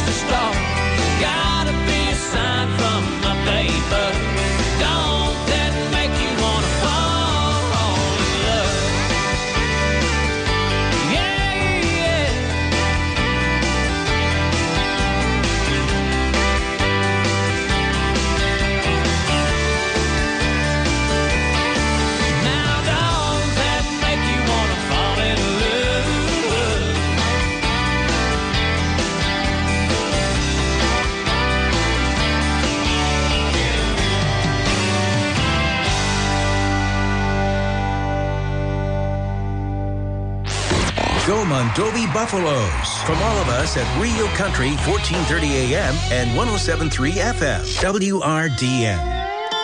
a star. Gotta be a sign from the paper. Don't that make you wanna fall in love? Yeah, yeah. Now don't that make you wanna fall in love? Go Mondovi Buffaloes. From all of us at Rio Country, 1430 AM and 107.3 FM. WRDN.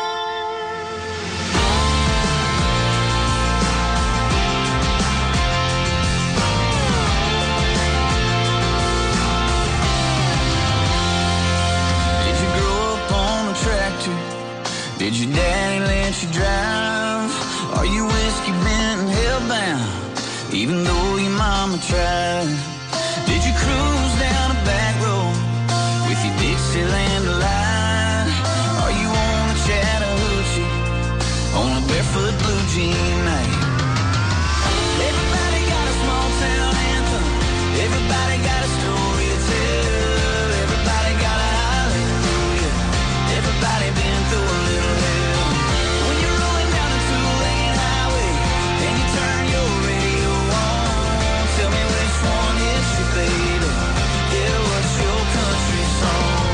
Did you grow up on a tractor? Did your daddy let you drive? Are you whiskey bent and hellbound? Even though your mama tried. Did you cruise down a back road with your Dixieland line? Are you on a Chattahoochee on a barefoot blue jean night? Everybody got a small town anthem. Everybody got a story to tell. Everybody got a hallelujah. Everybody been through a little hell. When you're rolling down a two-lane highway and you turn your radio on, tell me which one is your baby. Yeah, what's your country song?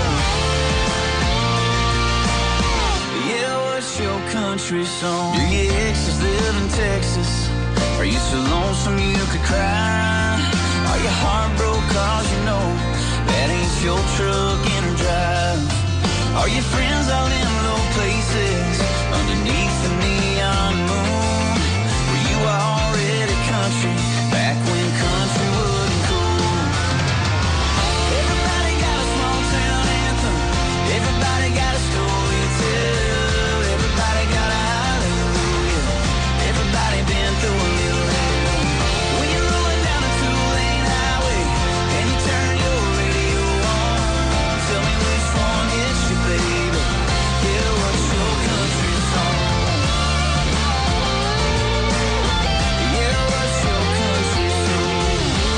Yeah, what's your country song? Do your exes live in Texas? Are you so lonesome you could cry? Are you heartbroken cause you know that ain't your truck in her drive? Are your friends out in low places underneath the neon moon? Were you already country back when country wasn't cool? Everybody got a small town anthem. Everybody got a story to tell. Everybody got a hallelujah. Everybody been through a little hell. When you're rolling down a two-lane highway and you turn your radio on, tell me which one is your baby. Yeah, what's your country song? Yeah, what's your country song?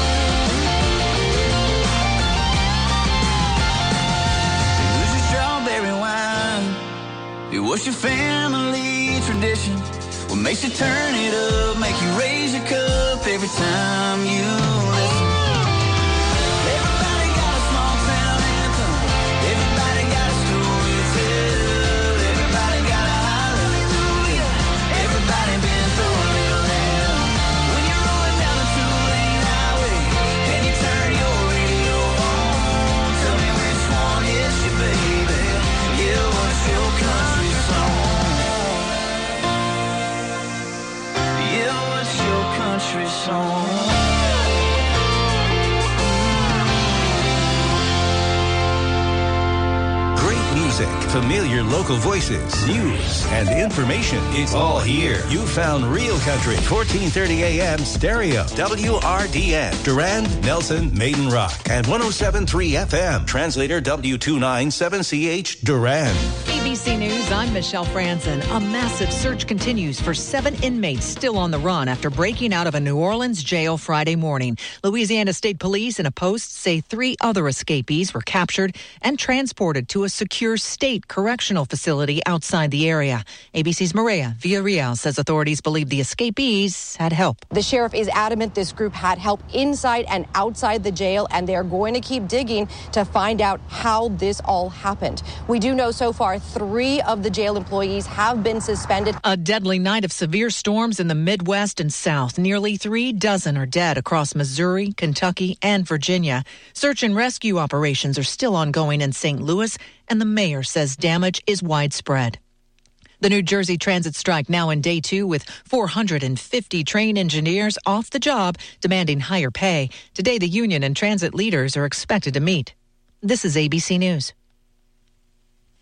Who's your strawberry wine? What's your family tradition? What makes you turn it up, make you raise your cup every time you listen? Everybody got a small town anthem. Everybody got a story to tell. Everybody got a hallelujah. Everybody been through a little hell. When you're rolling down a two-lane highway and you turn your radio on, tell me which one is your baby. Yeah, what's your country song? Yeah, what's your country song? Great music, familiar local voices, news, and information. It's all here. You found Real Country, 1430 AM stereo, WRDN, Durand, Nelson, Maiden Rock, and 107.3 FM. Translator W297CH, Durand. ABC News, I'm Michelle Franzen. A massive search continues for 7 inmates still on the run after breaking out of a New Orleans jail Friday morning. Louisiana State Police in a post say 3 other escapees were captured and transported to a secure state correctional facility outside the area. ABC's Maria Villarreal says authorities believe the escapees had help. The sheriff is adamant this group had help inside and outside the jail, and they're going to keep digging to find out how this all happened. We do know so far 3 of the jail employees have been suspended. A deadly night of severe storms in the Midwest and South. Nearly 3 dozen are dead across Missouri, Kentucky, and Virginia. Search and rescue operations are still ongoing in St. Louis, and the mayor says damage is widespread. The New Jersey Transit strike now in day 2 with 450 train engineers off the job demanding higher pay. Today, the union and transit leaders are expected to meet. This is ABC News.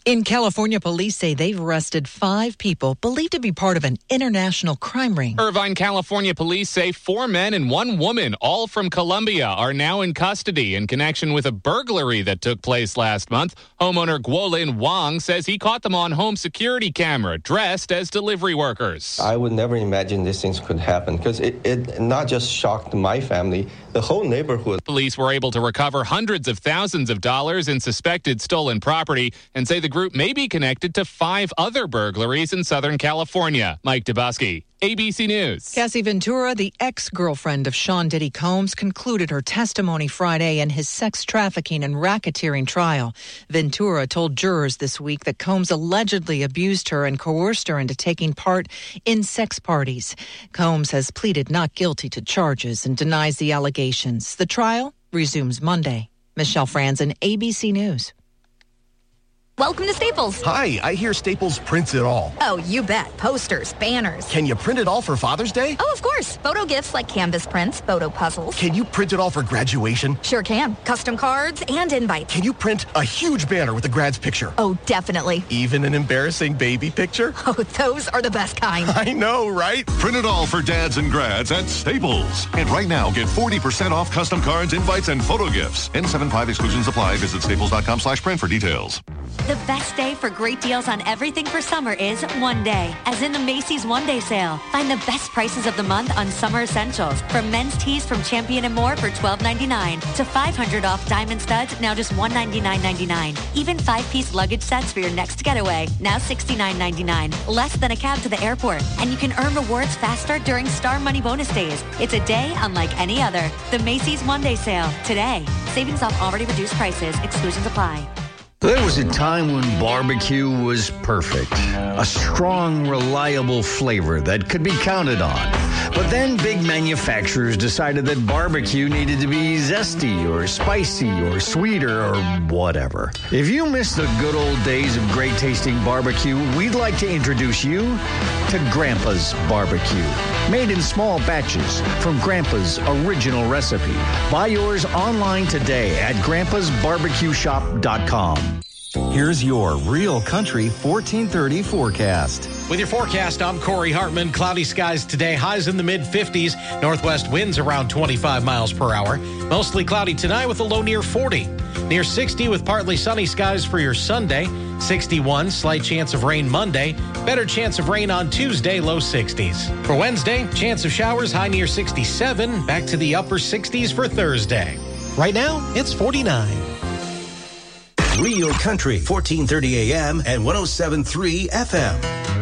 In California, police say they've arrested 5 people believed to be part of an international crime ring. Irvine, California police say 4 men and 1 woman, all from Colombia, are now in custody in connection with a burglary that took place last month. Homeowner Guolin Wang says he caught them on home security camera, dressed as delivery workers. I would never imagine these things could happen because it not just shocked my family, the whole neighborhood. Police were able to recover hundreds of thousands of dollars in suspected stolen property and say the group may be connected to 5 other burglaries in Southern California. Mike Dubosky, ABC News. Cassie Ventura, the ex-girlfriend of Sean Diddy Combs, concluded her testimony Friday in his sex trafficking and racketeering trial. Ventura told jurors this week that Combs allegedly abused her and coerced her into taking part in sex parties. Combs has pleaded not guilty to charges and denies the allegations. The trial resumes Monday. Michelle Franzen, ABC News. Welcome to Staples. Hi, I hear Staples prints it all. Oh, you bet. Posters, banners. Can you print it all for Father's Day? Oh, of course. Photo gifts like canvas prints, photo puzzles. Can you print it all for graduation? Sure can. Custom cards and invites. Can you print a huge banner with the grad's picture? Oh, definitely. Even an embarrassing baby picture? Oh, those are the best kind. I know, right? Print it all for dads and grads at Staples. And right now, get 40% off custom cards, invites, and photo gifts. N75 exclusions apply. Visit staples.com/print for details. The best day for great deals on everything for summer is one day, as in the Macy's One Day Sale. Find the best prices of the month on summer essentials, from men's tees from Champion and more for $12.99 to $500 off diamond studs, now just $199.99. Even 5-piece luggage sets for your next getaway, now $69.99. Less than a cab to the airport, and you can earn rewards faster during Star Money bonus days. It's a day unlike any other. The Macy's One Day Sale, today. Savings off already reduced prices. Exclusions apply. There was a time when barbecue was perfect. A strong, reliable flavor that could be counted on. But then big manufacturers decided that barbecue needed to be zesty or spicy or sweeter or whatever. If you miss the good old days of great tasting barbecue, we'd like to introduce you to Grandpa's Barbecue. Made in small batches from Grandpa's original recipe. Buy yours online today at grandpasbarbecueshop.com. Here's your Real Country 1430 forecast. With your forecast, I'm Corey Hartman. Cloudy skies today, highs in the mid-50s. Northwest winds around 25 miles per hour. Mostly cloudy tonight with a low near 40. Near 60 with partly sunny skies for your Sunday. 61, slight chance of rain Monday. Better chance of rain on Tuesday, low 60s. For Wednesday, chance of showers, high near 67. Back to the upper 60s for Thursday. Right now, it's 49. Real Country, 1430 AM and 107.3 FM.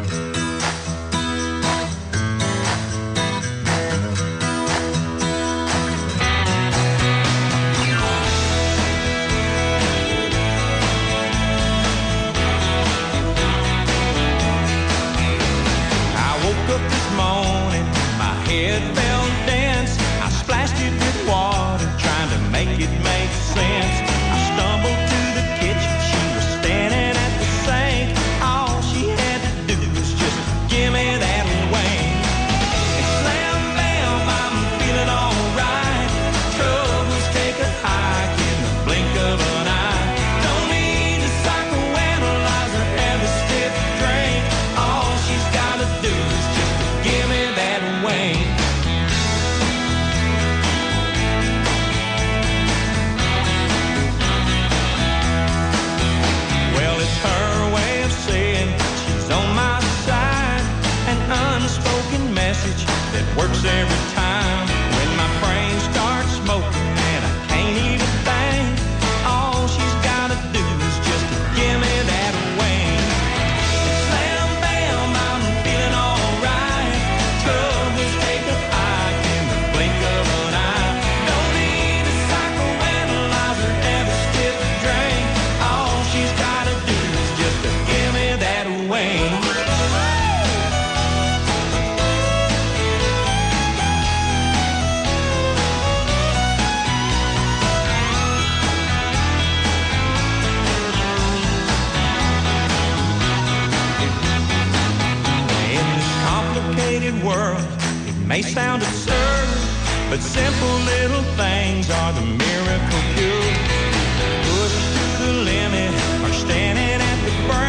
I woke up this morning, my head felt dense. I splashed it with water, trying to make it make sense. I stumbled to the kitchen, she was standing at the sink. All she had to do was just give me that wink. And slam bam, I'm feeling alright. Troubles take a hike in the blink of an eye. Don't need to psychoanalyze or have a stiff drink. All she's gotta do is just give me that wink. Well, it's her way of saying she's on my side. An unspoken message that works every time. When my brain starts smoking and I can't even think, all she's gotta do is just give me that wink. Slam bam, I'm feeling alright. Troubles take a hike in the blink of an eye. Don't need a psychoanalyze or have a stiff drink. All she's gotta do is just give me that wink. In this complicated world, it may sound absurd, but simple little things are the miracle cure. Pushed to the limit or standing at the brink.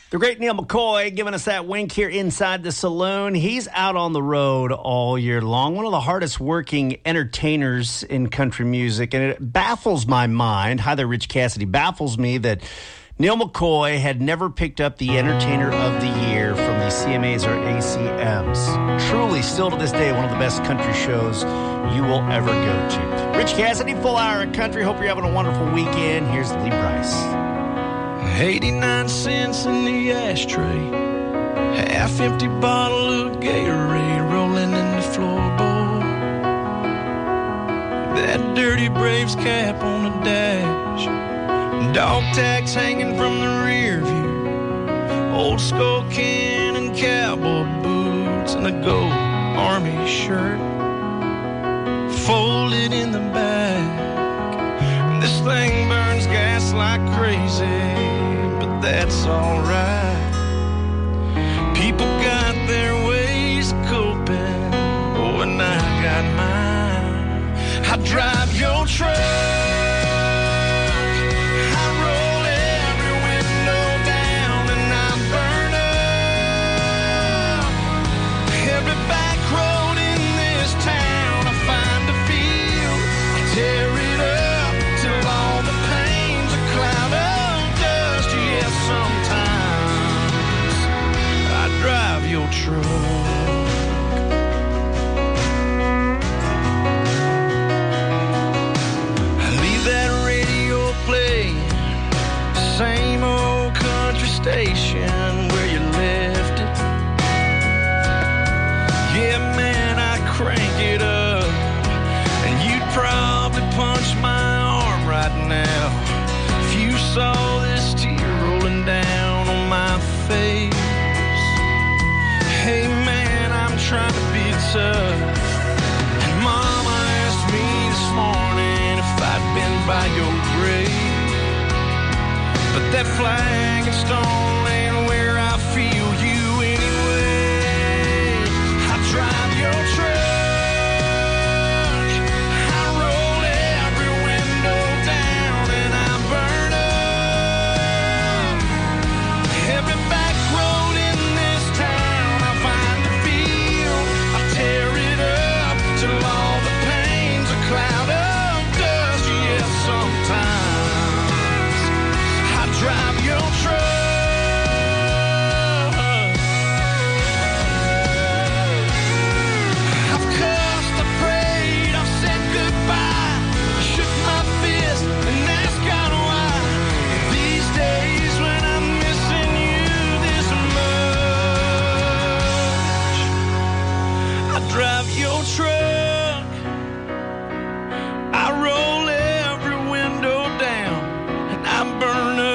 The great Neil McCoy giving us that wink here inside the saloon. He's out on the road all year long, one of the hardest working entertainers in country music, and it baffles my mind. Hi there, Rich Cassidy. Baffles me that Neil McCoy had never picked up the Entertainer of the Year from the CMAs or ACMs. Truly, still to this day, one of the best country shows you will ever go to. Rich Cassidy, full hour of country. Hope you're having a wonderful weekend. Here's Lee Brice. 89 cents in the ashtray, half-empty bottle of Gatorade rolling in the floorboard. That dirty Braves cap on the dash, dog tags hanging from the rear view, old skull can and cowboy boots, and a gold army shirt folded in the back. This thing burns gas like crazy, but that's alright. People got their ways of coping, oh, and I got mine. I drive your truck, I roll every window down, and I burn up every back road in this town. I find a field, I tear it up till all the pain's a cloud of dust. Yes, sometimes I drive your truck. Same old country station where you left it. Yeah, man, I crank it up, and you'd probably punch my arm right now if you saw this tear rolling down on my face. Hey, man, I'm trying to be tough, and Mama asked me this morning if I'd been by your grave. But that flag and stone ain't where I feel you anyway. I drive your truck, I roll every window down, and I burn up every back road in this town. I find a field, I tear it up till all the pain's a cloud of dust. Yeah, sometimes drive your truck. I've cussed, I prayed, I've said goodbye, I shook my fist and asked God why. These days when I'm missing you this much, I drive your truck, I roll every window down, and I burn up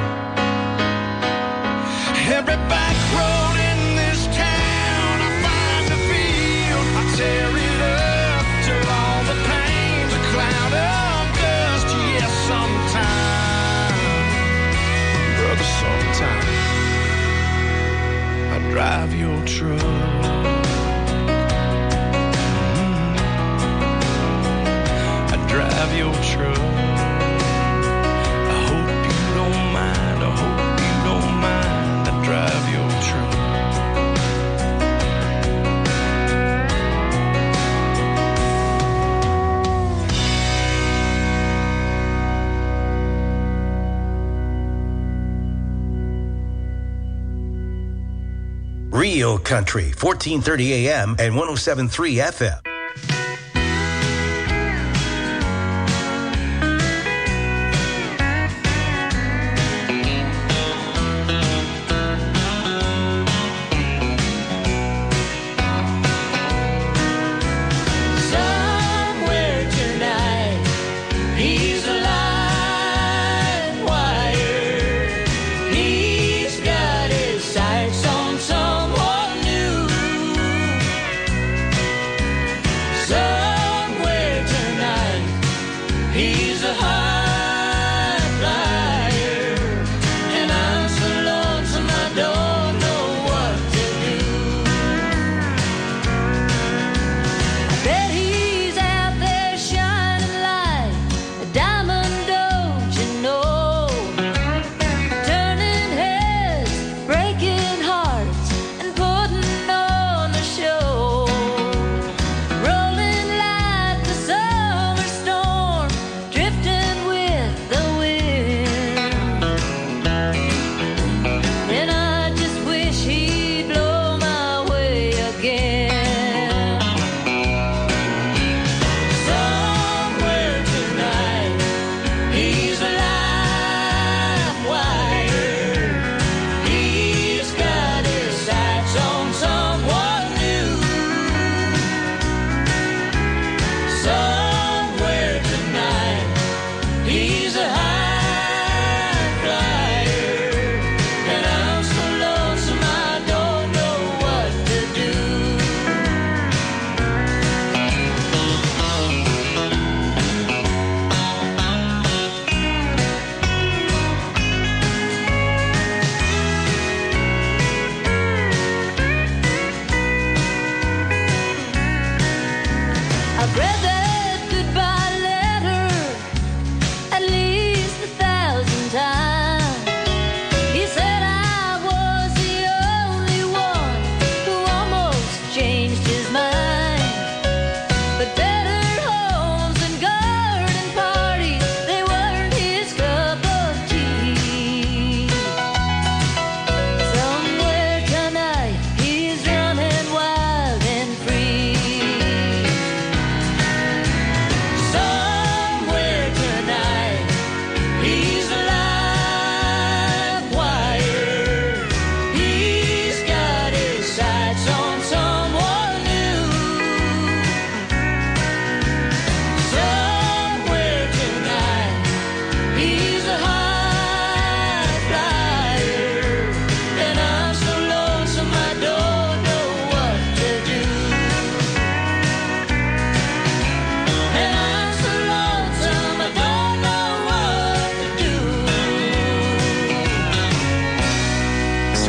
every back road in this town. I find a field, I tear it up till all the pain's a cloud of dust. Yes, sometimes, brother, sometimes I drive your truck. I drive your truck. I hope you don't mind, I hope you don't mind, I drive your truck. Real Country, 1430 AM and 107.3 FM. Diamond, don't you know? Turning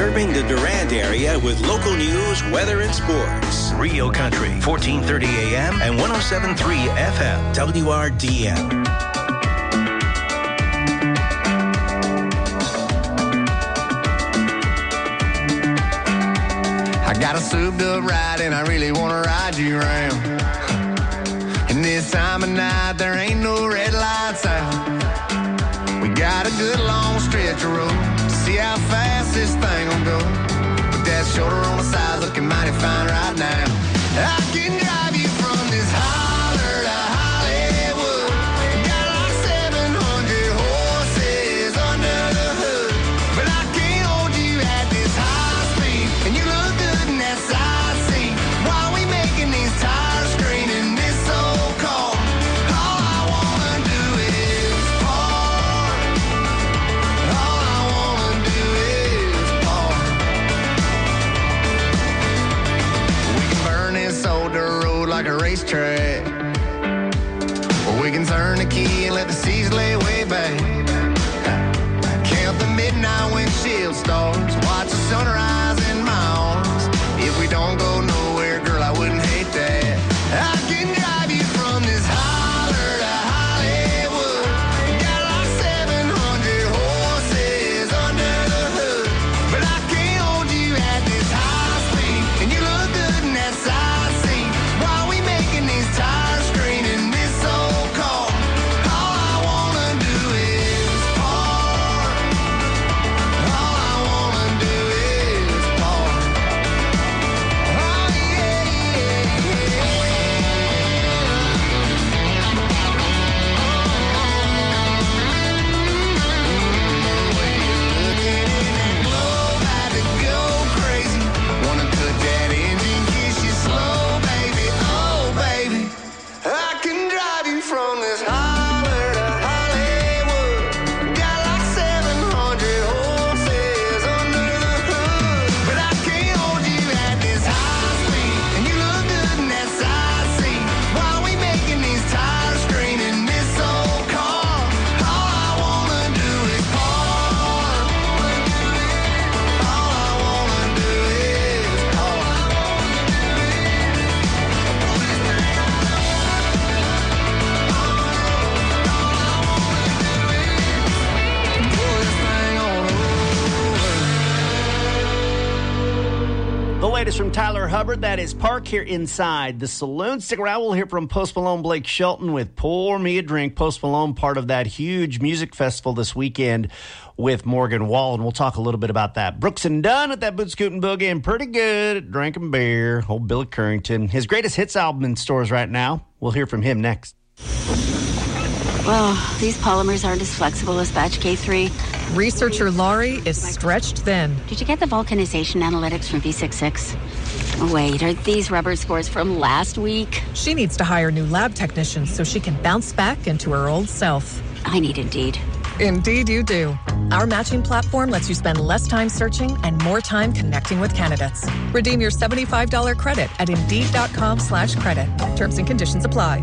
serving the Durand area with local news, weather, and sports. Real Country, 1430 AM and 107.3 FM, WRDM. I got a souped up ride and I really want to ride you around. And this time of night there ain't no red lights out. We got a good long stretch of road to see how fast this thing will go. With that shoulder on the side looking mighty fine right now. I can drive you from this holler to Hollywood. Got like 700 horses under the hood. But I can't hold you at this high speed. And you look good in that side seat. While we making these tires scream in this old car. All I wanna do is park. All I wanna do is park. We can burn this old dirt road like a racetrack. Or we can turn the key and let the seas lay way back. Count the midnight windshield stars. Watch the sunrise in my arms. If we don't go nowhere, girl, I wouldn't hate that. I can drive you from this holler to Hollywood. Got like 700 horses under the hood. But I can't hold you at this high speed. And you look good in that side seat. While we making these tires scream in this old car. All I wanna do is park. All I wanna do is park. Oh yeah, yeah, about to go crazy. Wanna cut that engine, kiss you slow, baby. Oh, baby. I can drive you from this holler to Hollywood. Got like 700 horses under the hood. But I can't hold you at this high speed. And you look good in that side seat. While we making these tires scream in this old car. All I wanna do is park. All I wanna do is park. Pull this thing on over. The latest from Tyler Hubbard, that is Park here inside the saloon. Stick around, we'll hear from Post Malone, Blake Shelton with Pour Me a Drink. Post Malone, part of that huge music festival this weekend with Morgan Wallen. We'll talk a little bit about that. Brooks and Dunn at that Boot Scootin' Boogie and pretty good at drinking beer. Old Billy Currington. His greatest hits album in stores right now. We'll hear from him next. Well, these polymers aren't as flexible as batch K3. Researcher Laurie is stretched thin. Did you get the vulcanization analytics from V66? Wait, are these rubber scores from last week? She needs to hire new lab technicians so she can bounce back into her old self. I need Indeed. Indeed you do. Our matching platform lets you spend less time searching and more time connecting with candidates. Redeem your $75 credit at Indeed.com/credit. Terms and conditions apply.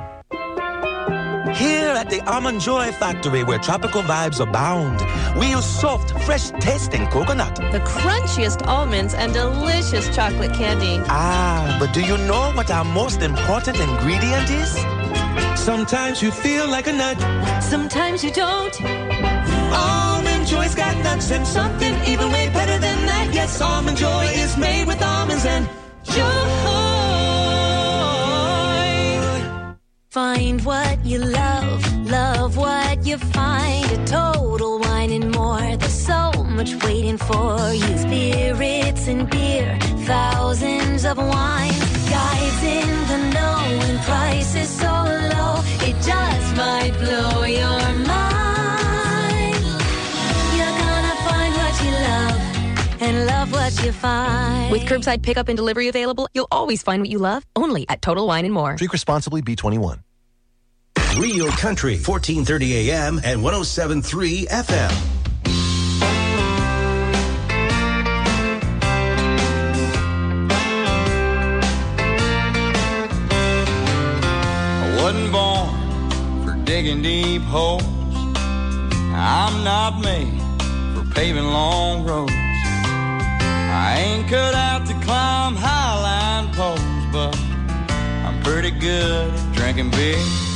Here at the Almond Joy Factory, where tropical vibes abound, we use soft, fresh-tasting coconut. The crunchiest almonds and delicious chocolate candy. Ah, but do you know what our most important ingredient is? Sometimes you feel like a nut. Sometimes you don't. Almond Joy's got nuts and something even way better than that. Yes, Almond Joy is made with almonds and joy. Find what you love, love what you find. A Total Wine and More. There's so much waiting for you. Spirits and beer, thousands of wines. Guides in the know and prices so low. It just might blow your mind. You're gonna find what you love and love what you find. With curbside pickup and delivery available, you'll always find what you love, only at Total Wine and More. Drink responsibly, B21. Real Country, 1430 AM and 107.3 FM. I wasn't born for digging deep holes. I'm not made for paving long roads. I ain't cut out to climb highline poles, but I'm pretty good at drinking beer.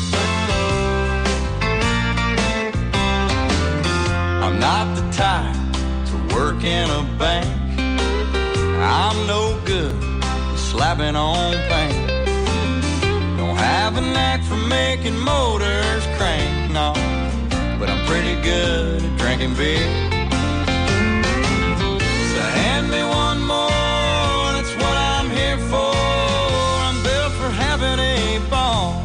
I'm not the type to work in a bank. I'm no good at slapping on paint. Don't have a knack for making motors crank, no, but I'm pretty good at drinking beer. So hand me one more, that's what I'm here for. I'm built for having a ball.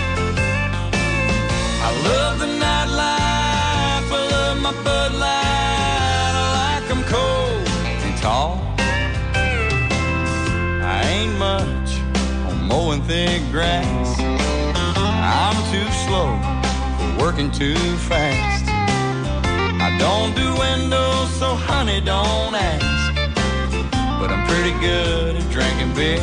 I love the nightlife, I love my Bud Light. I like them cold and tall. I ain't much on mowing thick grass. I'm too slow for working too fast. I don't do windows, so honey, don't ask. But I'm pretty good at drinking beer.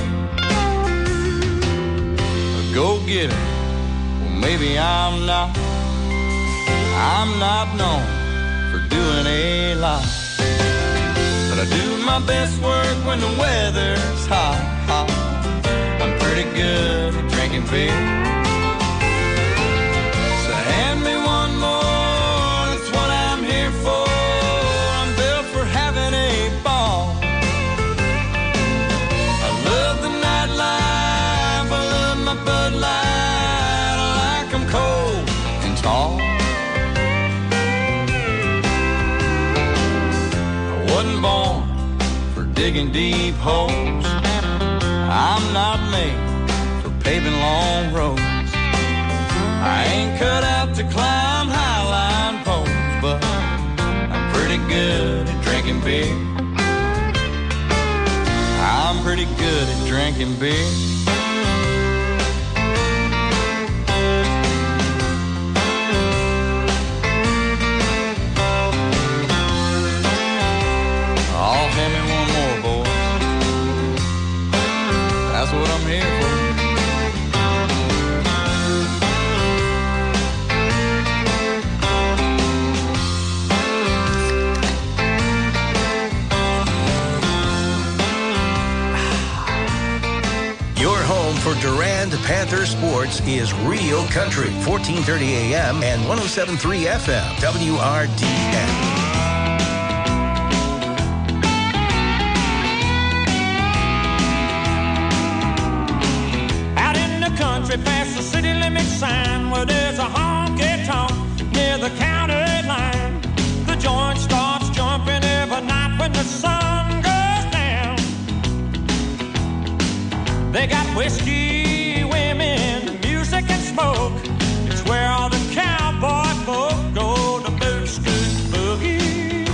A go-getter, well, maybe I'm not. I'm not known for doing a lot, but I do my best work when the weather's hot, hot. I'm pretty good at drinking beer. So hand me one more, that's what I'm here for. I'm built for having a ball. I love the nightlife, I love my Bud Light. I like them cold and tall. I wasn't born for digging deep holes. I'm not made for paving long roads. I ain't cut out to climb highline poles, but I'm pretty good at drinking beer. I'm pretty good at drinking beer. Oh, hand me one more, boys. That's what I'm here for. Your home for Durand Panther sports is Real Country, 1430 AM and 107.3 FM, WRDN. Country past the city limit sign where there's a honky-tonk near the county line. The joint starts jumping every night when the sun goes down. They got whiskey, women, music and smoke. It's where all the cowboy folk go to boot, scoot, boogie.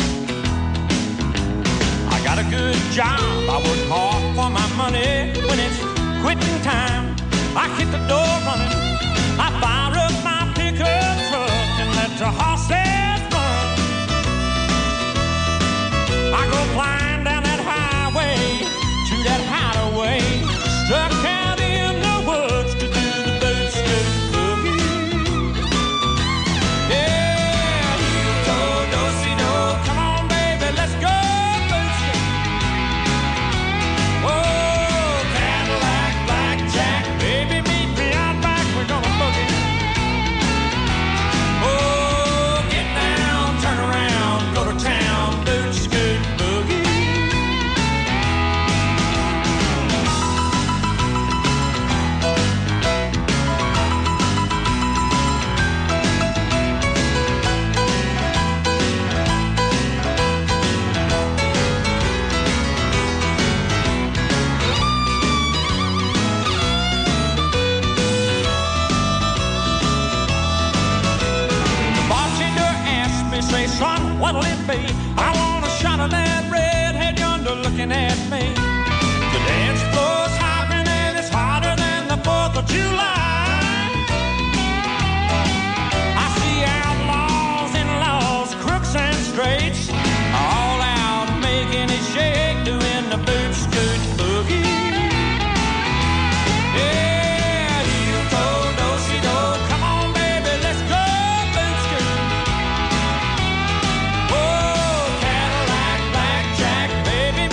I got a good job, I work hard for my money. When it's quitting time, I hit the door running. I fire up my pickup truck and let the horses run. I go flying down that highway to that hideaway, stuck out in the woods to do the boot scoot boogie. Yeah, you go do-si-do, come on baby, let's go boot scoot. Oh, Cadillac, blackjack, baby, meet me out back, we're gonna boogie. Oh, get down, turn around, go to town, boot scoot boogie. The bartender asked me, say, son, what'll it be? I want a shot of that redhead yonder looking at me. The dance floor's hopping and it's hotter than the 4th of July. I see outlaws and laws, crooks and straights, all out making it shake, doing the boot scoot boogie. Yeah, you go do-si-do, come on baby, let's go boot scoot. Oh, Cadillac, blackjack, baby,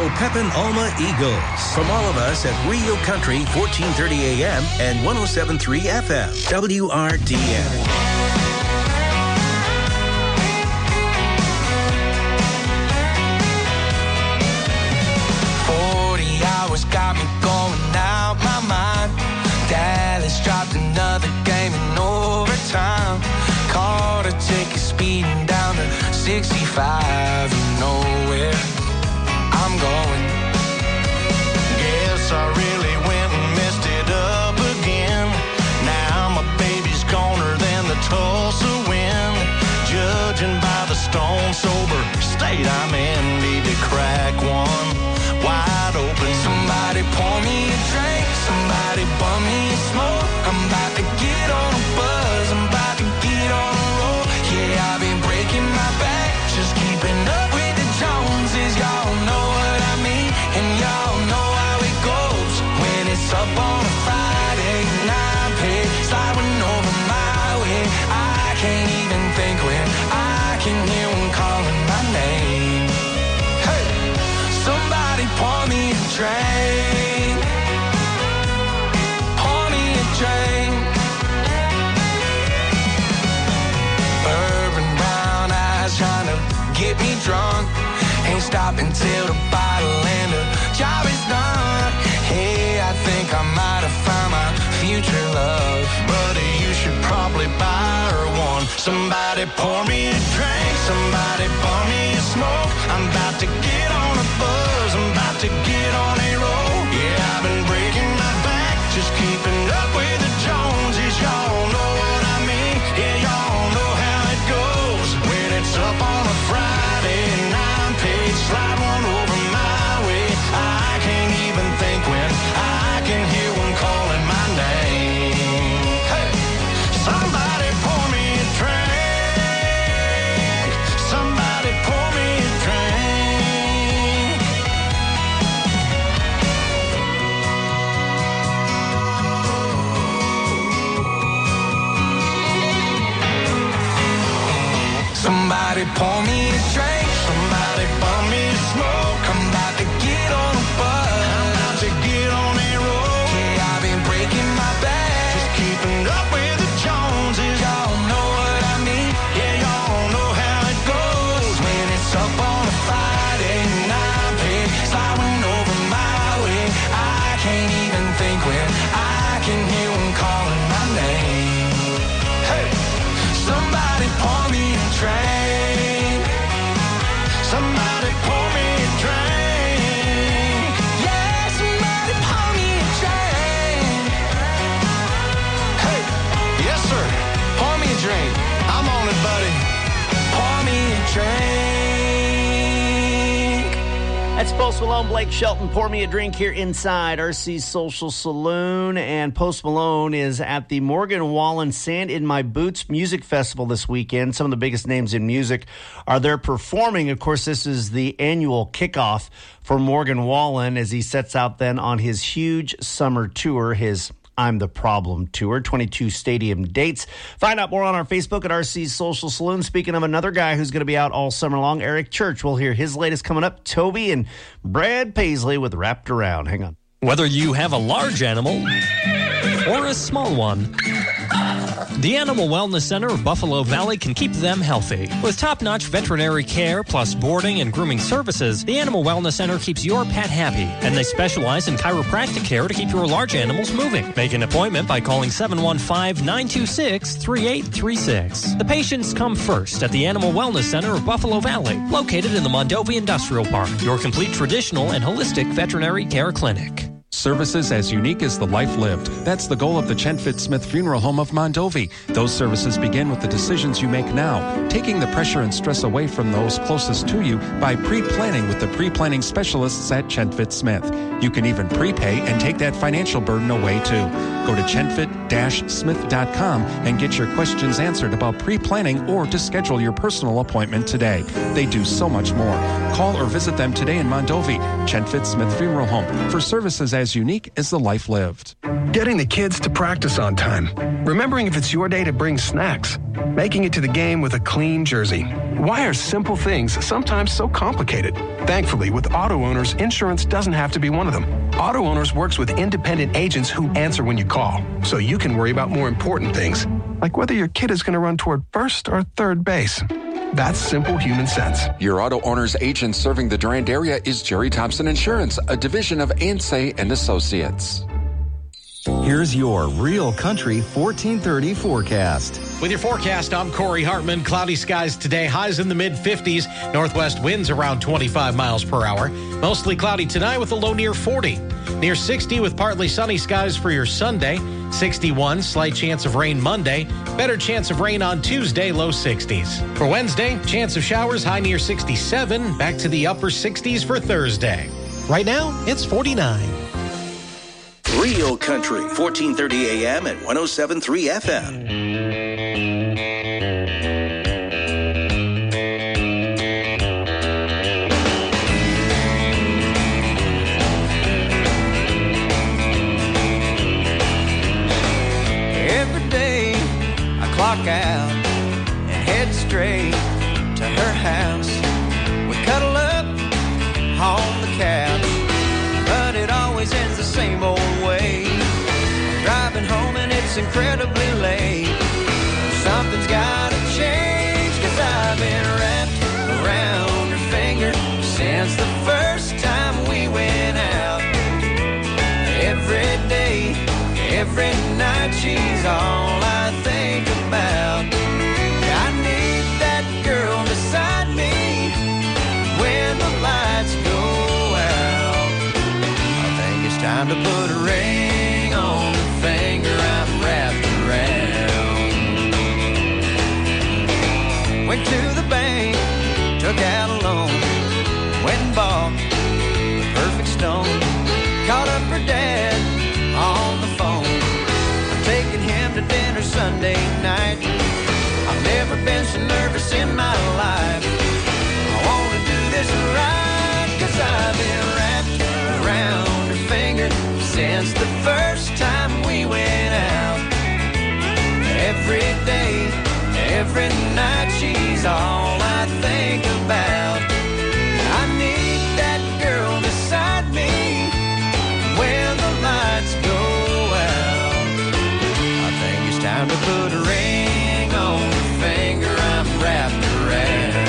Pepin Alma Eagles. From all of us at Real Country, 1430 AM and 107.3 FM, WRDN. 40 hours got me going out my mind. Dallas dropped another game in overtime. Caught a ticket speeding down to 65. You know where I'm going. Guess I really went and messed it up again. Now my baby's goner than the Tulsa wind. Judging by the stone sober state I'm in, need to crack one wide open. Somebody pour me a drink, somebody bum me a smoke. I'm about to get on a buzz, I'm about to get on a roll. Yeah, I've been breaking my back, just keeping up with the Joneses. Y'all know what I mean, and y'all know how it goes. When it's up on a Friday and I'm paid, sliding over my way. I can't even think when I can hear them calling my name. Hey, somebody pour me a drink. Pour me a drink. Bourbon brown eyes trying to get me drunk. Ain't stopping till the bottle and the job is done. Hey, I think I might have found my future love. Buddy, you should probably buy her one. Somebody pour me a drink, somebody pour me a smoke. I'm about to get on a buzz, I'm about to get on a roll. Yeah, I've been breaking my back, just keeping up with the Joneses. Y'all know what I mean, yeah, y'all know how it goes. When it's up on a Friday and I'm paid, slide one over my way. I can't even think when I can hear one calling my name. Hey, somebody pour me a drink. Somebody pour me a drink. Somebody pour me a drink. Somebody pour me a smoke. I'm about to get on a buzz. I'm about to get on a roll. Yeah, I've been breaking my back, just keeping up with the Joneses. Y'all know what I mean. Yeah, y'all know how it goes. When it's up on a Friday and I'm paid, sliding over my way. I can't even think when I can hear them calling my name. Hey, somebody pour me a drink. Somebody pour me a drink. Yeah, somebody pour me a drink. Hey, yes sir, pour me a drink. I'm on it, buddy. Pour me a drink. That's Post Malone, Blake Shelton. Pour me a drink here inside RC's Social Saloon. And Post Malone is at the Morgan Wallen Sand in My Boots Music Festival this weekend. Some of the biggest names in music are there performing. Of course, this is the annual kickoff for Morgan Wallen as he sets out then on his huge summer tour, his I'm the Problem Tour, 22 stadium dates. Find out more on our Facebook at RC's Social Saloon. Speaking of another guy who's going to be out all summer long, Eric Church. We'll hear his latest coming up. Toby and Brad Paisley with Wrapped Around. Hang on. Whether you have a large animal or a small one, the Animal Wellness Center of Buffalo Valley can keep them healthy. With top-notch veterinary care plus boarding and grooming services, the Animal Wellness Center keeps your pet happy, and they specialize in chiropractic care to keep your large animals moving. Make an appointment by calling 715-926-3836. The patients come first at the Animal Wellness Center of Buffalo Valley, located in the Mondovi Industrial Park, your complete traditional and holistic veterinary care clinic. Services as unique as the life lived. That's the goal of the Chenfit Smith Funeral Home of Mondovi. Those services begin with the decisions you make now, taking the pressure and stress away from those closest to you by pre-planning with the pre-planning specialists at Chenfit Smith. You can even prepay and take that financial burden away too. Go to chenfit-smith.com and get your questions answered about pre-planning or to schedule your personal appointment today. They do so much more. Call or visit them today in Mondovi, Chenfit Smith Funeral Home, for services as as unique as the life lived. Getting the kids to practice on time. Remembering if it's your day to bring snacks. Making it to the game with a clean jersey. Why are simple things sometimes so complicated? Thankfully, with Auto Owners, insurance doesn't have to be one of them. Auto Owners works with independent agents who answer when you call, so you can worry about more important things, like whether your kid is going to run toward first or third base. That's simple human sense. Your Auto Owners agent serving the Durand area is Jerry Thompson Insurance, a division of Ansay and Associates. Here's your Real Country 1430 forecast. With your forecast, I'm Corey Hartman. Cloudy skies today, highs in the mid-50s. Northwest winds around 25 miles per hour. Mostly cloudy tonight with a low near 40. Near 60 with partly sunny skies for your Sunday. 61, slight chance of rain Monday. Better chance of rain on Tuesday, low 60s. For Wednesday, chance of showers, high near 67. Back to the upper 60s for Thursday. Right now, it's 49. Real Country, 1430 AM and 107.3 FM. Every day I clock out and head straight to her house. We cuddle up on the couch, but it always ends the same old way. I'm driving home and it's incredibly late. Something's gotta change, 'cause I've been wrapped around her finger since the first time we went out. Every day, every night, she's all I think about. I need that girl beside me when the lights go out. I think it's time to put a ring on the finger I'm wrapped around. Went to the bank, took out a loan, went and bought the perfect stone. Called up her dad on the phone. I'm taking him to dinner Sunday night. I've never been so nervous in my life. I want to do this right, 'cause I've been wrapped around her finger since the first time we went out. Every day, every night, she's all I think about. I need that girl beside me when the lights go out. I think it's time to put a ring on the finger I'm wrapped around.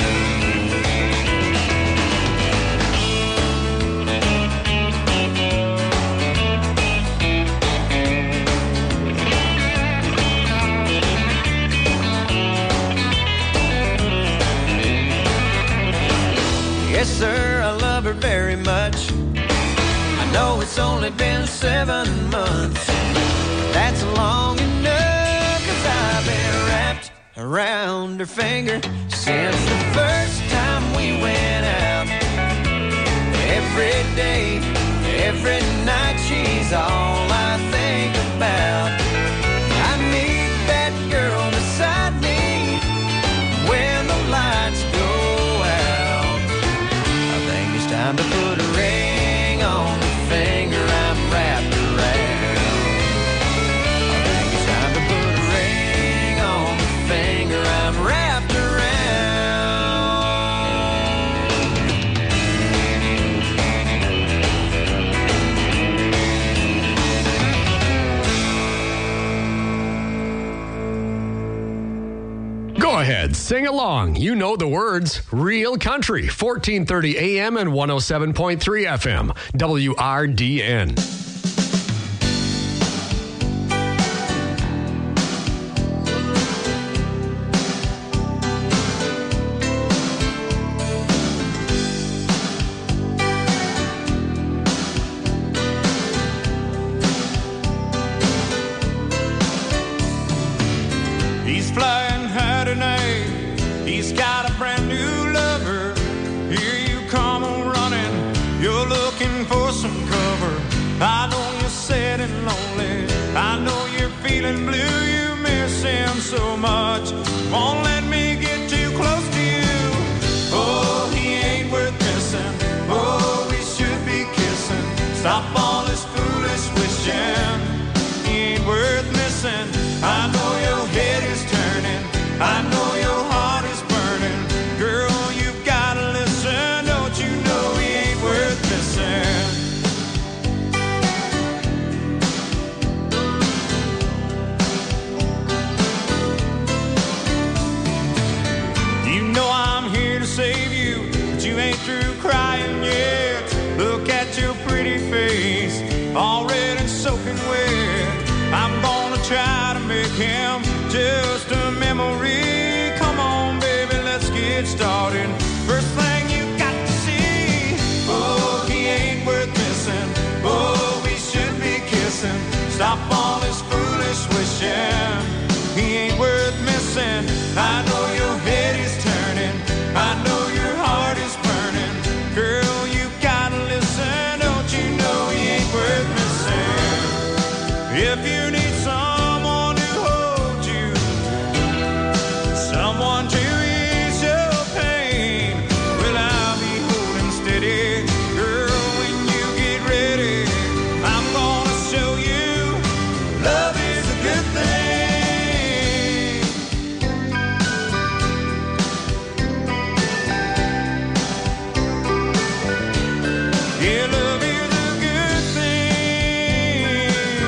Yes, sir, I love her very much. I know it's only been 7 months. That's long enough, 'cause I've been wrapped around her finger since the first time we went out. Every day, every night, she's all I think about. I need that girl beside me when the lights go out. I think it's time to put a ring on the finger I'm wrapped around. I think it's time to put a ring on the finger I'm wrapped around. Go ahead, sing along. You know the words. Real Country, 1430 AM and 107.3 FM, WRDN. He's flying high tonight. He's got a brand new lover. Here you come running. You're looking for some cover. I know you're sad and lonely. I know you're feeling blue. You miss him so much. Won't let me get too close to you. Oh, he ain't worth missing. Oh, we should be kissing. Stop all this fooling. him just a memory. Come on, baby, let's get started. First thing you got to see, oh, he ain't worth missing. Oh, we should be kissing. Stop all this foolish wishing. He ain't worth missing. I know your head is turning. I know your heart is burning. Girl, you gotta listen. Don't you know he ain't worth missing? If you need someone to hold you, someone to ease your pain, well, I'll be holding steady. Girl, when you get ready, I'm gonna show you love is a good thing. Yeah, love is a good thing.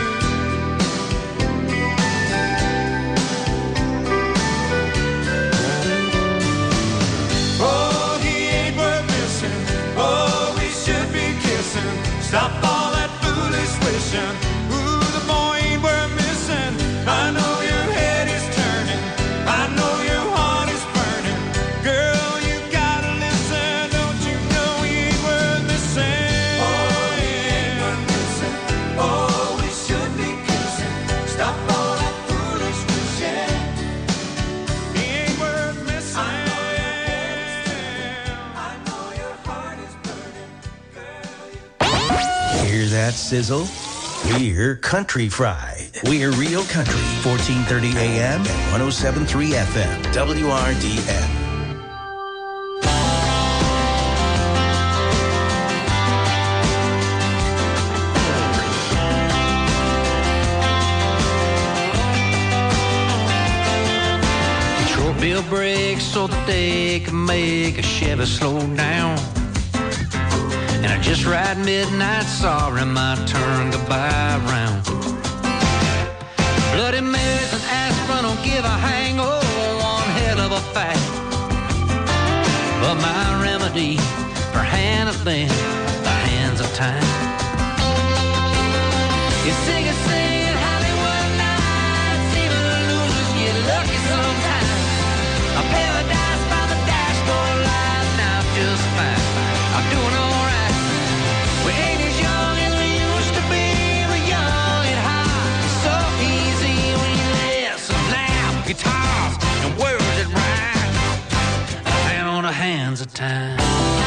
Oh, he ain't worth missing. Oh, we should be kissing. Stop all that foolish wishing. Ooh, the boy ain't worth missing. I know your head is turning. I know your heart is burning. Girl, you gotta listen. Don't you know he ain't worth missing? Oh, he ain't worth missing. Oh, we should be kissing. Stop all that foolish wishing. He ain't worth missing. I know your heart is burning. Hear that sizzle? We're Country Fried. We're Real Country, 1430 AM and 107.3 FM, WRDN. Short bill brakes so that they can make a Chevy slow down. And I just ride midnight, sorry, my turn to buy round. Bloody Marys and aspirin don't give a hang, oh, one hell of a fact. But my remedy for handling the hands of time. You sing it, Hollywood nights, even losers get lucky sometimes. A paradise by the dashboard light, now just fine. I'm doing all right. We ain't as young as we used to be. We're young and high. It's so easy when you listen loud guitars and words that rhyme. Hand on the hands of time.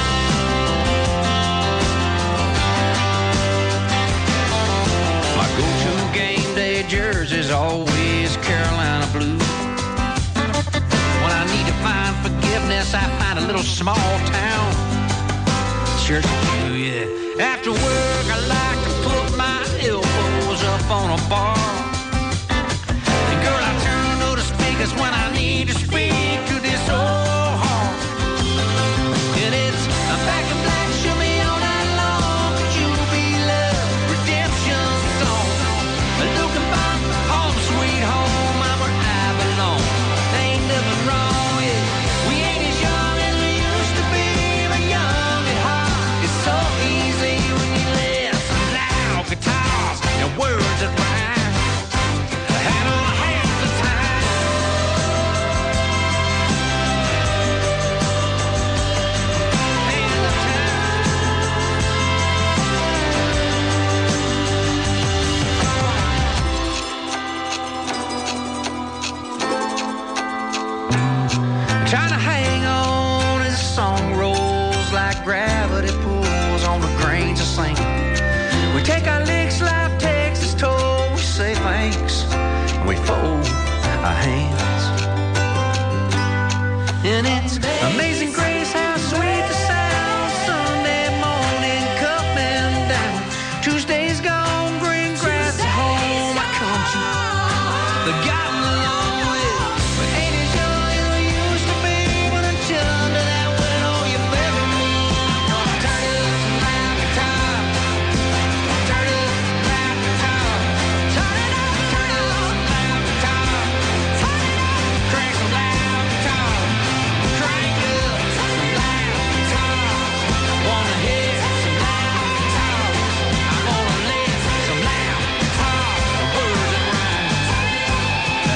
My go-to game day jersey's always Carolina blue. When I need to find forgiveness, I find a little small town church do, yeah. After work, I like to put my elbows up on a bar. And girl, I turn to the speakers when I need to speak to this old heart. And it's a back in black, show me all night long. Could you be love, redemption song? Looking back, home sweet home, I'm where I belong. Ain't nothing wrong, yeah. We ain't as young as we used to be, but young at heart. It's so easy when you listen loud guitars and words that rhyme. Hand on hands of time. Hands of time. Trying to hang on as the song rolls like gravity pulls on the grains of sand. We take our licks like Texas toll. We say thanks and we fold our hands. And it's amazing grace how sweet the sound. Sunday morning coming down. Tuesday's gone, green grass at home. I come to the gotten along with. But ain't as young as we used to be. But until under that window, you better move. Turn it up some loud guitar. Turn it up some loud guitar. Turn it up some loud guitar. Turn it up, crank some loud guitar. Crank up some loud guitar. I wanna hear some loud guitar. I wanna live some loud guitar. Words that rhyme.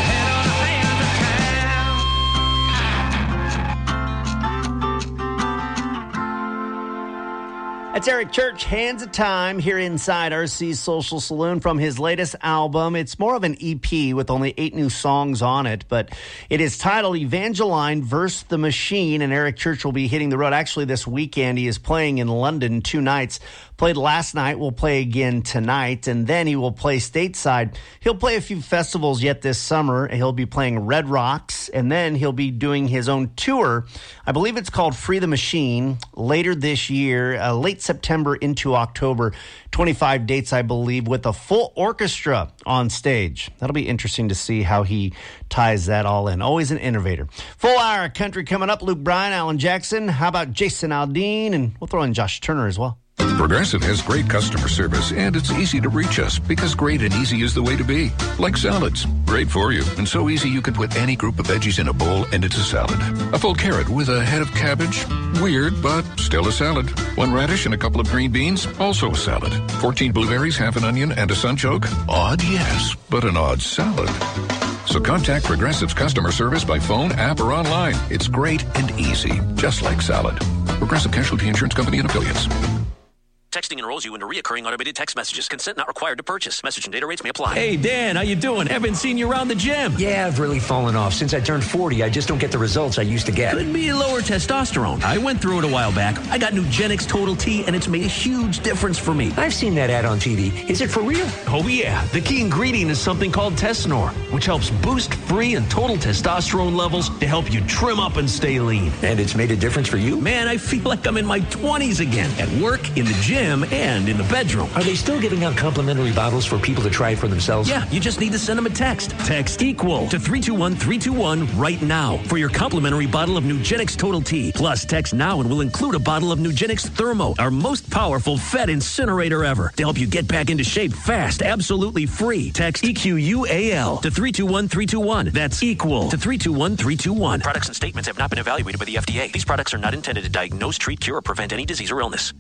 That's Eric Church, Hands of Time, here inside RC's Social Saloon from his latest album. It's more of an EP with only 8 new songs on it, but it is titled Evangeline vs. the Machine, and Eric Church will be hitting the road. Actually, this weekend, he is playing in London 2 nights. Played last night, will play again tonight, and then he will play stateside. He'll play a few festivals yet this summer. He'll be playing Red Rocks, and then he'll be doing his own tour. I believe it's called Free the Machine, later this year, late September into October. 25 dates, I believe, with a full orchestra on stage. That'll be interesting to see how he ties that all in. Always an innovator. Full hour of country coming up. Luke Bryan, Alan Jackson. How about Jason Aldean? And we'll throw in Josh Turner as well. Progressive has great customer service, and it's easy to reach us because great and easy is the way to be. Like salads. Great for you, and so easy you can put any group of veggies in a bowl and it's a salad. A full carrot with a head of cabbage? Weird, but still a salad. 1 radish and a couple of green beans? Also a salad. 14 blueberries, half an onion, and a sunchoke? Odd, yes, but an odd salad. So contact Progressive's customer service by phone, app, or online. It's great and easy, just like salad. Progressive Casualty Insurance Company and Affiliates. Texting enrolls you into recurring automated text messages. Consent not required to purchase. Message and data rates may apply. Hey, Dan, how you doing? Haven't seen you around the gym. Yeah, I've really fallen off. Since I turned 40, I just don't get the results I used to get. Could be lower testosterone. I went through it a while back. I got Nugenix Total T, and it's made a huge difference for me. I've seen that ad on TV. Is it for real? Oh, yeah. The key ingredient is something called Tesnor, which helps boost free and total testosterone levels to help you trim up and stay lean. And it's made a difference for you? Man, I feel like I'm in my 20s again. At work, in the gym, and in the bedroom. Are they still giving out complimentary bottles for people to try it for themselves? Yeah, you just need to send them a text. Text EQUAL to 321-321 right now for your complimentary bottle of Nugenix Total T. Plus, text now and we'll include a bottle of Nugenix Thermo, our most powerful fat incinerator ever, to help you get back into shape fast, absolutely free. Text EQUAL to 321-321. That's EQUAL to 321-321. Products and statements have not been evaluated by the FDA. These products are not intended to diagnose, treat, cure, or prevent any disease or illness.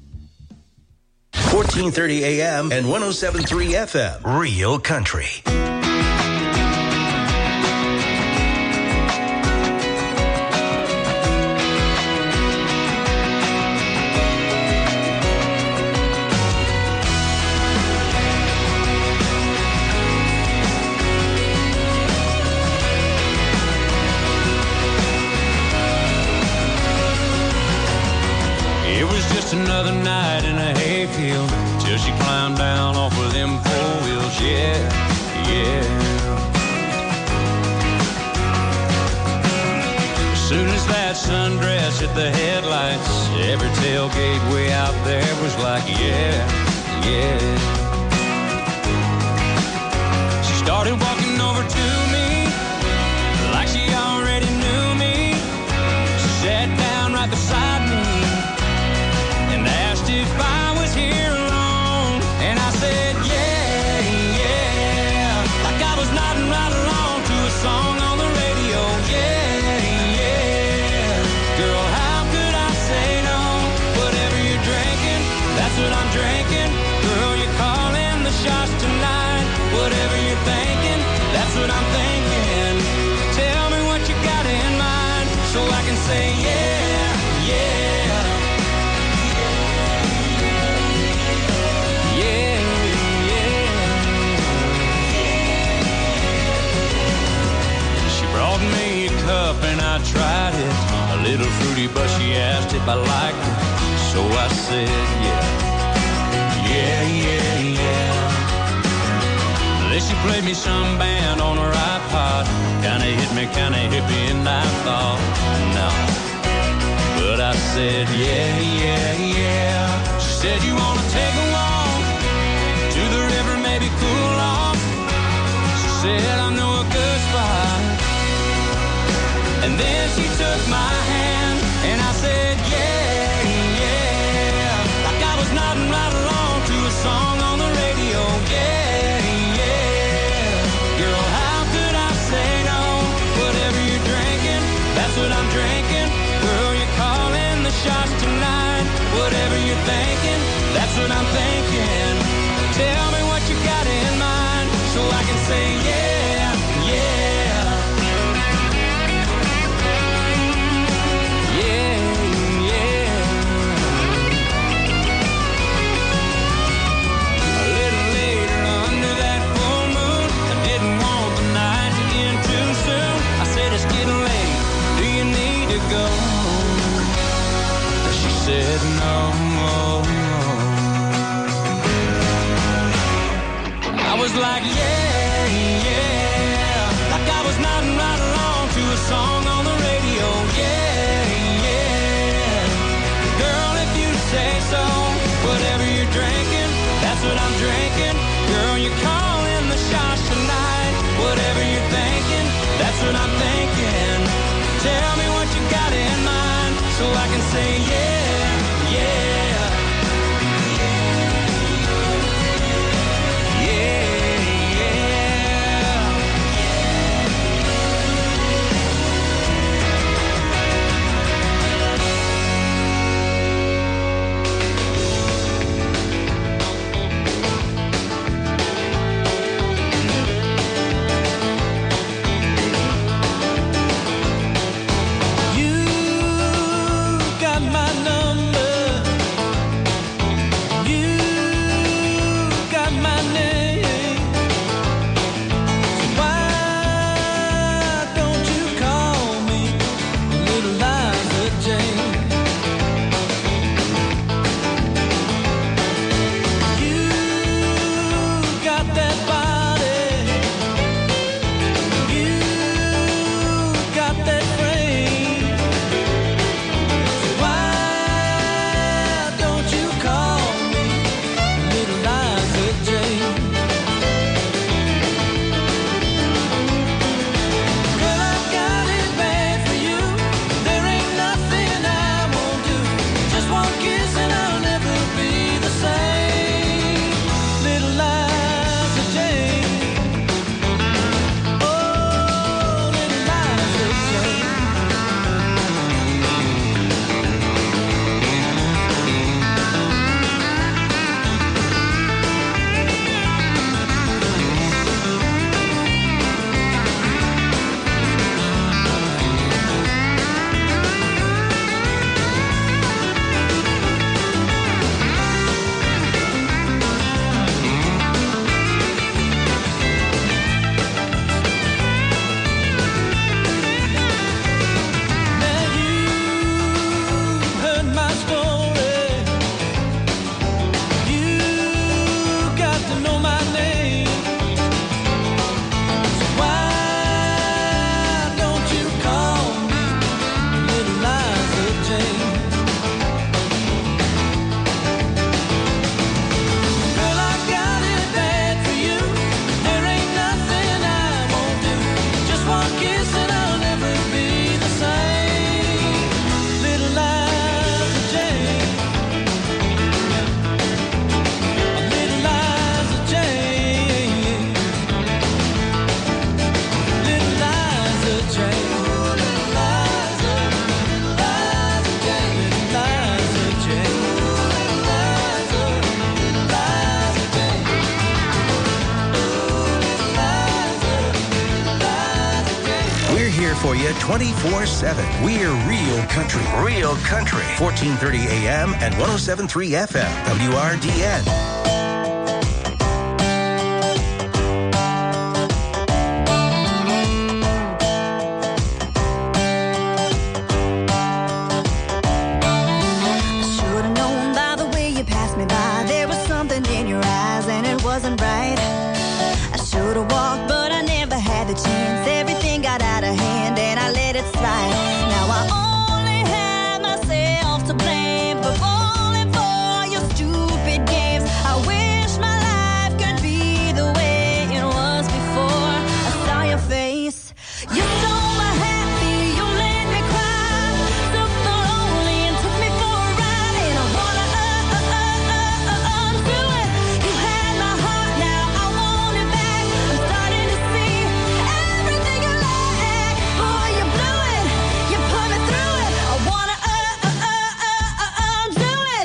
1430 AM and 107.3 FM. Real Country. It was just another night in a hayfield till she climbed down off of them 4 wheels, yeah, yeah. As soon as that sundress hit the headlights, every tailgate way out there was like, yeah, yeah. She started walking over to me like she already knew me. She sat down right beside me and asked if I was here alone, and I said, yeah, yeah, like I was nodding right along to a song on the radio, yeah, yeah. Girl, how could I say no? Whatever you're drinking, that's what I'm drinking. Girl, you're calling the shots tonight. Whatever you're thinking, that's what I'm thinking. Tell me what you got in mind so I can say, yeah, yeah. Brought me a cup and I tried it. A little fruity, but she asked if I liked it. So I said, yeah, yeah, yeah, yeah. Then she played me some band on her iPod. Kinda hit me, kinda hippie, and I thought, no. But I said, yeah, yeah, yeah. She said, you wanna take a walk to the river, maybe cool off. She said, I know a good spot. And then she took my hand, and I said, yeah, yeah. Like I was nodding right along to a song on the radio, yeah, yeah. Girl, how could I say no? Whatever you're drinking, that's what I'm drinking. Girl, you're calling the shots tonight. Whatever you're thinking, that's what I'm thinking. Tell me what you got in mind so I can say, yeah, yeah. guessing I'll never be the same. Little Liza Jane. Little Liza Jane. Little Liza Jane. For you 24/7. We're Real Country. Real Country. 1430 AM and 107.3 FM. WRDN. I should have known by the way you passed me by. There was something in your eyes and it wasn't right. I should have walked, but I never had the chance. Everything got out of hand and I let it slide. Now I only have myself to blame for falling for your stupid games. I wish my life could be the way it was before I saw your face. You stole my happy, you made me cry. Took the lonely and took me for a ride. And I wanna undo it. You had my heart, now I want it back. I'm starting to see everything you lack. Boy, you blew it, you put me through it. I wanna undo it.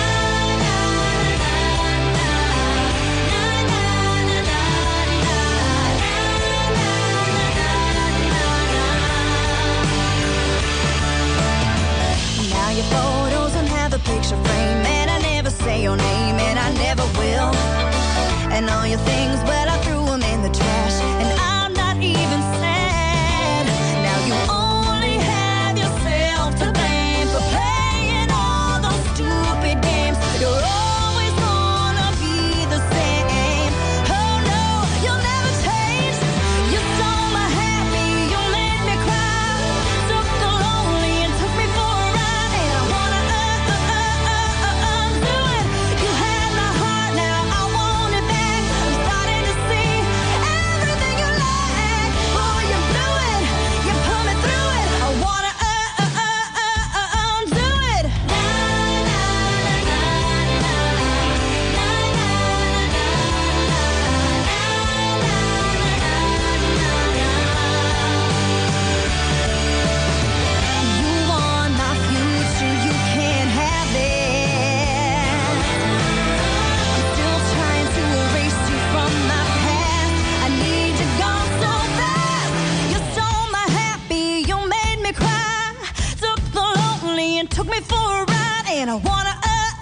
Now your photos don't have a picture frame, and I never say your name, and I never will. And all your things, well, I threw them in the trash, and I'm not even sad. Now you only have yourself to blame for playing all those stupid games. You're always gonna be the same. Oh no, you'll never change. You stole my happy, you made me cry. Took the lonely and took me for a ride. And I wanna undo it. You had my heart, now I want it back. I'm starting to see everything you lack. Boy, you blew it, you put me through it. I wanna undo it. You want my future, you can't have it. I'm still trying to erase you from my past. I need you gone so fast. You stole my happy, you made me cry. Took the lonely and took me for a ride. And I wanna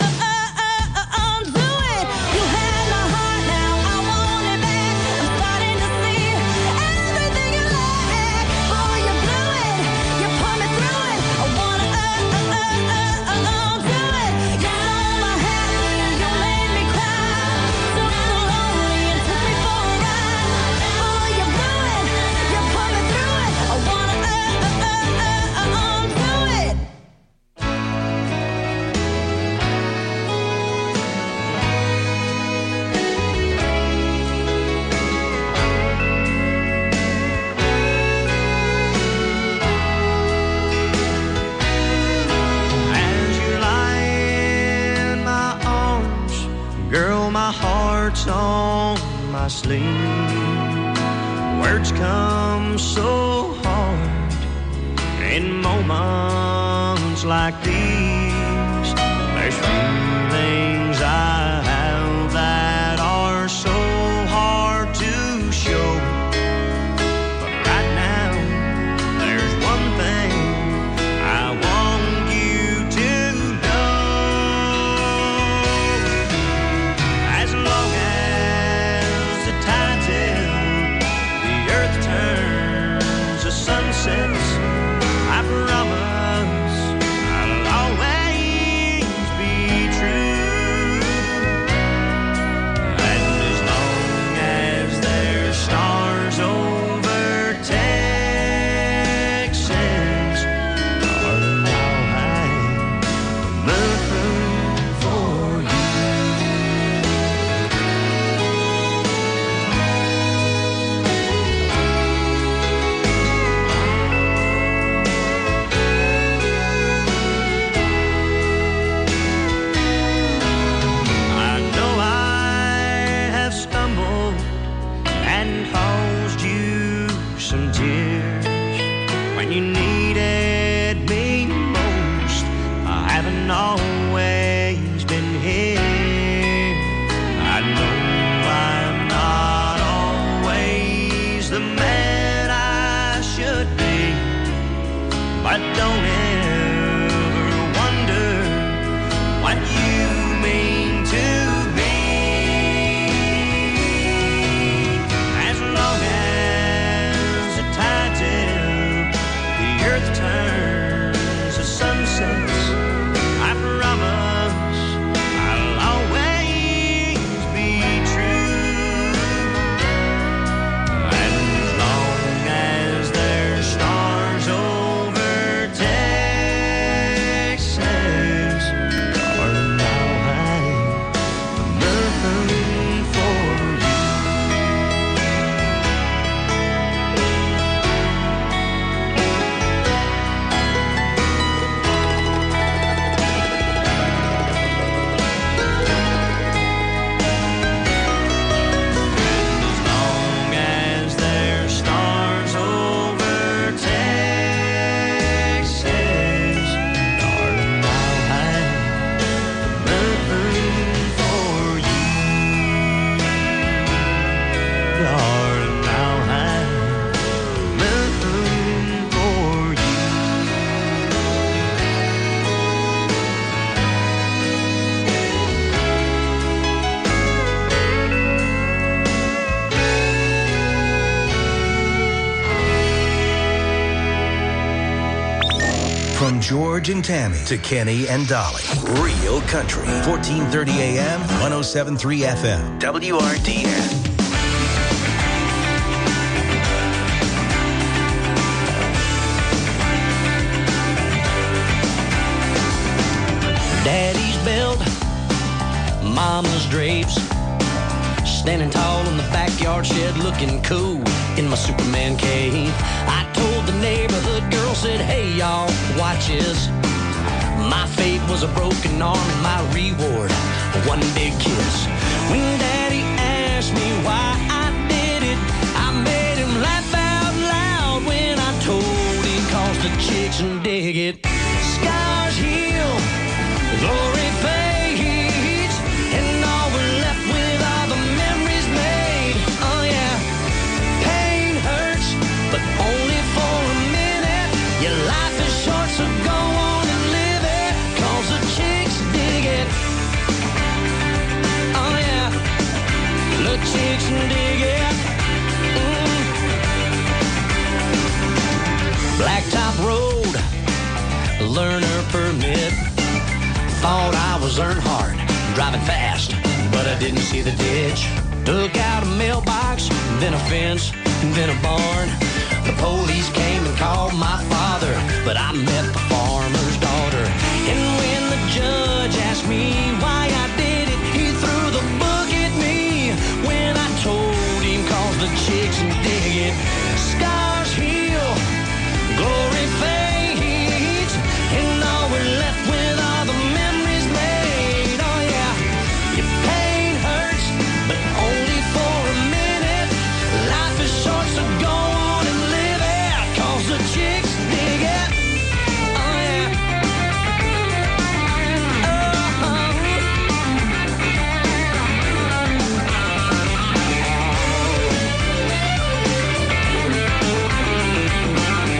undo it. You had my heart, now I want it back. I'm starting to see everything you lack. Boy, you blew it, you put me through it. I wanna undo it. You stole my happy, you made me cry. Took the lonely and took me for a ride. Boy, you blew it, you put me through it. I wanna undo it. As you lie in my arms, girl, my heart's on my sleeve. Words come so hard in moments like these. There's feelings I have that are so hard to show. But right now, there's one thing I want you to know. As long as the tide's in, the earth turns, the sun sets, I promise I'll always be true. when you needed me most. I haven't always been here. I know I'm not always the man I should be, but don't ever wonder what you mean to me. As long as the tide's in, the earth turns, the sun sets, I promise I'll always be true. As long as there's stars over Texas, darling, I'll hang the moon for you. As long as there's stars over Texas, darling, I'll hang the moon for you. Darling, I'll hang the moon for you. From George and Tammy to Kenny and Dolly. Real Country. 1430 AM, 107.3 FM. WRDN. Daddy's belt, Mama's drapes, standing tall in the backyard shed looking cool in my Superman cape. I told the neighborhood girl, said, hey y'all, watch this. My fate was a broken arm and my reward, one big kiss. When Daddy asked me why I did it, I made him laugh out loud when I told him, cause the chicks dig it. Scars heal, glory fades, and all we're left with are the memories made. Oh yeah, pain hurts, but only for a minute. Your life is short, so go on and live it, cause the chicks dig it. Oh yeah, the chicks dig it. Blacktop road, learner permit. Thought I was Earnhardt, driving fast, but I didn't see the ditch. Took out a mailbox, then a fence, then a barn. The police came and called my father, but I met the